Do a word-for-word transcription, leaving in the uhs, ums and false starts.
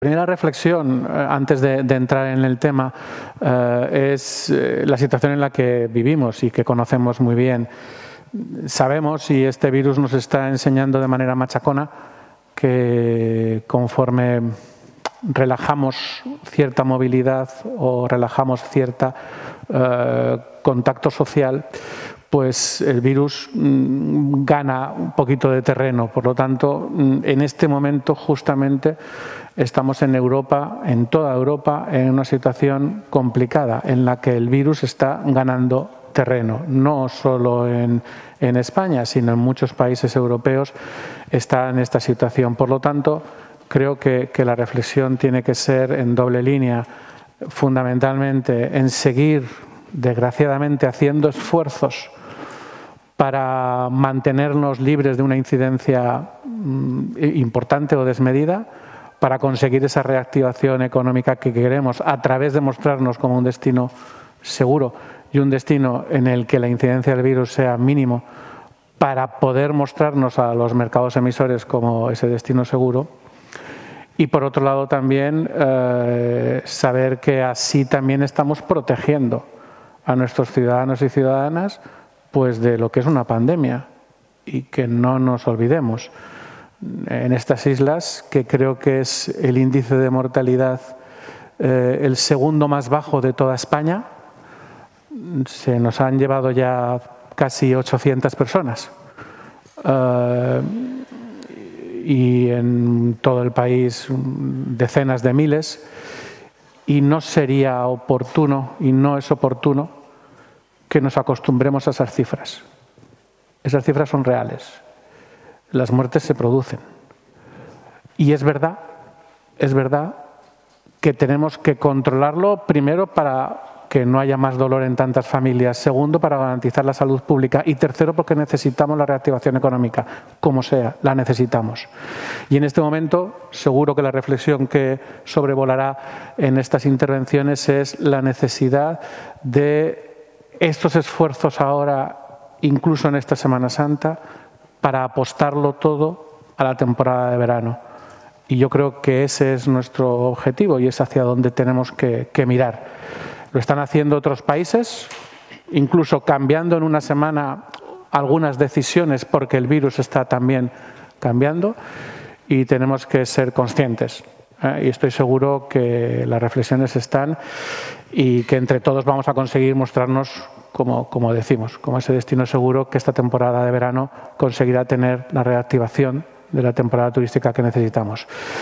La primera reflexión, eh, antes de, de entrar en el tema, eh, es eh, la situación en la que vivimos y que conocemos muy bien. Sabemos, y este virus nos está enseñando de manera machacona, que conforme relajamos cierta movilidad o relajamos cierta eh, contacto social, pues el virus mmm, gana un poquito de terreno. Por lo tanto, en este momento justamente estamos en Europa, en toda Europa, en una situación complicada en la que el virus está ganando terreno. No solo en, en España, sino en muchos países europeos está en esta situación. Por lo tanto, creo que, que la reflexión tiene que ser en doble línea, fundamentalmente en seguir, desgraciadamente, haciendo esfuerzos para mantenernos libres de una incidencia importante o desmedida, para conseguir esa reactivación económica que queremos a través de mostrarnos como un destino seguro y un destino en el que la incidencia del virus sea mínimo, para poder mostrarnos a los mercados emisores como ese destino seguro. Y por otro lado también eh, saber que así también estamos protegiendo a nuestros ciudadanos y ciudadanas pues de lo que es una pandemia, y que no nos olvidemos. En estas islas, que creo que es el índice de mortalidad eh, el segundo más bajo de toda España, se nos han llevado ya casi ochocientas personas. Uh, y en todo el país decenas de miles, y no sería oportuno, y no es oportuno, que nos acostumbremos a esas cifras. Esas cifras son reales. Las muertes se producen. Y es verdad, es verdad que tenemos que controlarlo, primero para que no haya más dolor en tantas familias, segundo para garantizar la salud pública, y tercero porque necesitamos la reactivación económica, como sea, la necesitamos. Y en este momento seguro que la reflexión que sobrevolará en estas intervenciones es la necesidad de estos esfuerzos ahora, incluso en esta Semana Santa, para apostarlo todo a la temporada de verano. Y yo creo que ese es nuestro objetivo y es hacia donde tenemos que, que mirar. Lo están haciendo otros países, incluso cambiando en una semana algunas decisiones porque el virus está también cambiando, y tenemos que ser conscientes. ¿eh? Y estoy seguro que las reflexiones están y que entre todos vamos a conseguir mostrarnos, como, como decimos, como ese destino seguro que esta temporada de verano conseguirá tener la reactivación de la temporada turística que necesitamos.